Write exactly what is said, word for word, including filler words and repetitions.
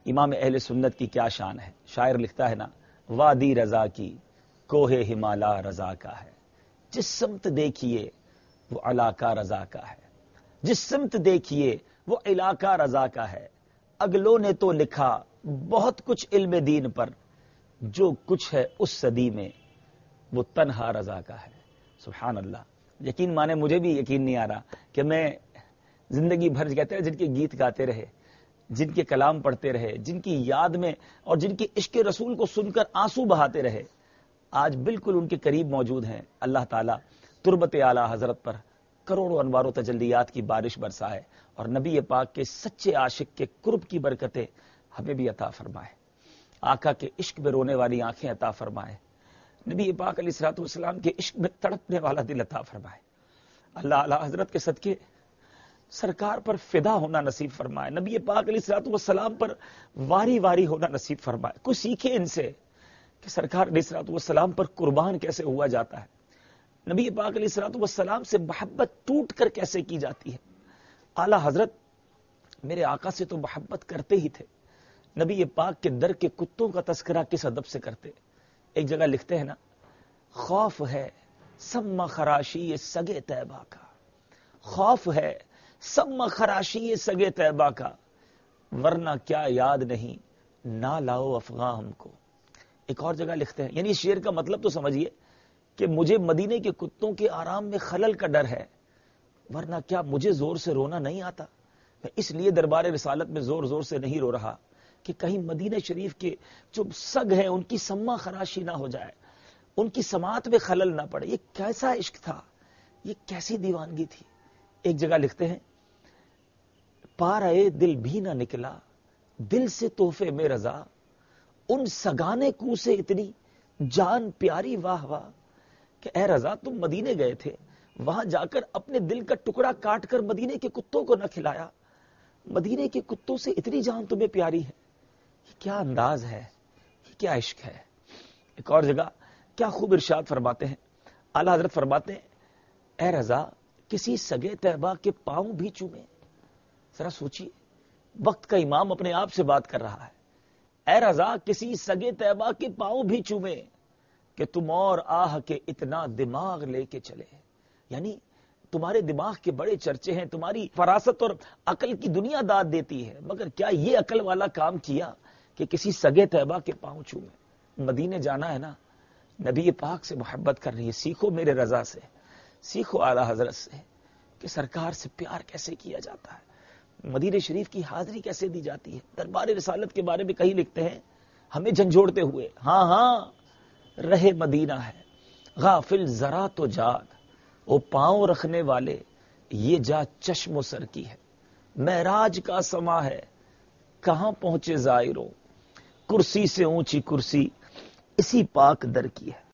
امام اہل سنت کی کیا شان ہے. شاعر لکھتا ہے نا، وادی رضا کی کوہ ہمالا رضا کا ہے، جس سمت دیکھیے وہ علاقہ رضا کا ہے، جس سمت دیکھیے وہ علاقہ رضا کا ہے. اگلوں نے تو لکھا بہت کچھ علم دین پر، جو کچھ ہے اس صدی میں وہ تنہا رضا کا ہے. سبحان اللہ. یقین مانے مجھے بھی یقین نہیں آ رہا کہ میں زندگی بھر کہتے ہیں جن کے گیت گاتے رہے، جن کے کلام پڑھتے رہے، جن کی یاد میں اور جن کے عشق رسول کو سن کر آنسو بہاتے رہے، آج بالکل ان کے قریب موجود ہیں. اللہ تعالیٰ تربت اعلیٰ حضرت پر کروڑوں انوار و تجلیات کی بارش برسائے اور نبی پاک کے سچے عاشق کے قرب کی برکتیں ہمیں بھی عطا فرمائے. آقا کے عشق میں رونے والی آنکھیں عطا فرمائے. نبی پاک علیہ الصلوۃ والسلام کے عشق میں تڑپنے والا دل عطا فرمائے. اللہ اعلی حضرت کے صدقے سرکار پر فدا ہونا نصیب فرمائے. نبی پاک علیہ الصلوۃ والسلام پر واری واری ہونا نصیب فرمائے. کچھ سیکھے ان سے کہ سرکار علیہ الصلوۃ والسلام پر قربان کیسے ہوا جاتا ہے، نبی پاک علیہ الصلوۃ والسلام سے محبت ٹوٹ کر کیسے کی جاتی ہے. اعلی حضرت میرے آقا سے تو محبت کرتے ہی تھے، نبی پاک کے در کے کتوں کا تذکرہ کس ادب سے کرتے. ایک جگہ لکھتے ہیں نا، خوف ہے سم خراشی سگے طیبہ کا، خوف ہے سم خراشی سگے طیبہ کا، ورنہ کیا یاد نہیں نہ لاؤ افغاں ہم کو. ایک اور جگہ لکھتے ہیں، یعنی اس شعر کا مطلب تو سمجھیے کہ مجھے مدینے کے کتوں کے آرام میں خلل کا ڈر ہے، ورنہ کیا مجھے زور سے رونا نہیں آتا. میں اس لیے دربار رسالت میں زور زور سے نہیں رو رہا کہ کہیں مدینہ شریف کے جو سگ ہیں ان کی سما خراشی نہ ہو جائے، ان کی سماعت میں خلل نہ پڑے. یہ کیسا عشق تھا، یہ کیسی دیوانگی تھی. ایک جگہ لکھتے ہیں، پارے دل بھی نہ نکلا دل سے تحفے میں رضا، ان سگانے کو سے اتنی جان پیاری واہ واہ. کہ اے رضا تم مدینے گئے تھے، وہاں جا کر اپنے دل کا ٹکڑا کاٹ کر مدینے کے کتوں کو نہ کھلایا، مدینے کے کتوں سے اتنی جان تمہیں پیاری ہے. یہ کیا انداز ہے، یہ کیا عشق ہے. ایک اور جگہ کیا خوب ارشاد فرماتے ہیں، اعلی حضرت فرماتے ہیں، اے رضا کسی سگے طیبہ کے پاؤں بھی چومے. ذرا سوچیے، وقت کا امام اپنے آپ سے بات کر رہا ہے. اے رضا کسی سگے طیبہ کے پاؤں بھی چومے کہ تم اور آہ کے اتنا دماغ لے کے چلے. یعنی تمہارے دماغ کے بڑے چرچے ہیں، تمہاری فراست اور عقل کی دنیا داد دیتی ہے، مگر کیا یہ عقل والا کام کیا کہ کسی سگے طیبہ کے پاؤں چومے. مدینے جانا ہے نا، نبی پاک سے محبت کرنی ہے. سیکھو میرے رضا سے، سیکھو اعلی حضرت سے کہ سرکار سے پیار کیسے کیا جاتا ہے، مدینہ شریف کی حاضری کیسے دی جاتی ہے. دربار رسالت کے بارے میں کہیں لکھتے ہیں ہمیں جھنجھوڑتے ہوئے، ہاں ہاں رہے مدینہ ہے غافل ذرا تو جاگ، وہ پاؤں رکھنے والے یہ جا چشم و سر کی ہے. معراج کا سما ہے کہاں پہنچے زائروں، کرسی سے اونچی کرسی اسی پاک در کی ہے.